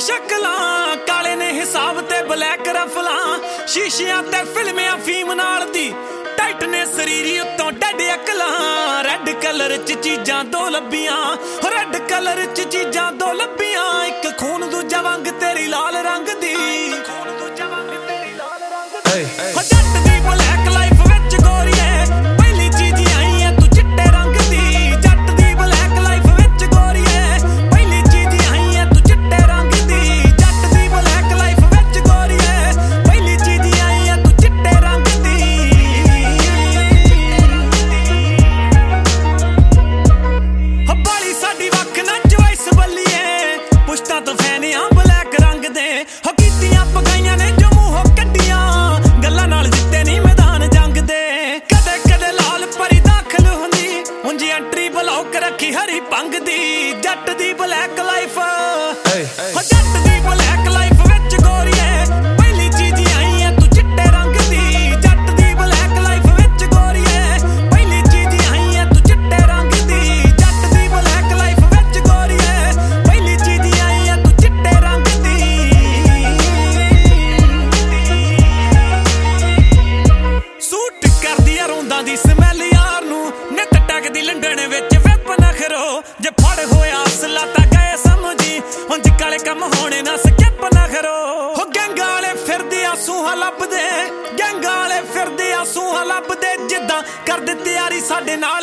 शक्लां काले ने हिसाब ते ब्लैक रफलां शीशियां ते फिल्मियां फीम नाल दी टाइट ने शरीरी उत्तों डैड अकलां रेड कलर च चीजां दो लब्बियां रेड कलर च चीजां दो लब्बियां एक खून दूजा वंग तेरी लाल रंग दी जट दी ब्लैक लाइफ विच गोरीए पहली चीज आई है तू चिट्टे रंग दी जट दी ब्लैक लाइफ विच गोरीए पहली चीज आई है तू चिट्टे रंग दी जट दी ब्लैक लाइफ विच गोरीए पहली चीज आई है तू चिट्टे रंग दी बाली साडी वख ना चॉइस बल्लीए पुश्ता तो फैन आ ब्लैक रंग दे हो कीतियां पकाइयां ने जो मूंहों कड्डियां गल्लां नाल जित्ते नहीं मैदान जंग दे कदे कदे लाल परी दाखल हुंदी उंजी एंट्री ब्लॉक रखी हरी भंग दी जट दी ब्लैक लाइफ हो जट दी ब्लैक लाइफ विच गोरीए पहली चीज आई है तू चिट्टे रंग दी जट दी ब्लैक लाइफ विच गोरीए पहली चीज आई है तू चिट्टे रंग दी जट दी ब्लैक लाइफ विच गोरीए पहली चीज आई है तू चिट्टे रंग दी सूट करदी आ रोंदा दी स्मैल यार नू नित टकदी लंडन विच वेप नखरो जे फड़ होया असला तां गए समझी हुंज काले कम होने ना स्किप नखरो हो गैंगा वाले फिरदे आ सूहा लभदे गैंगा वाले फिरदे आ सूहा लभदे जिद्दां कर दे तैयारी साडे नाल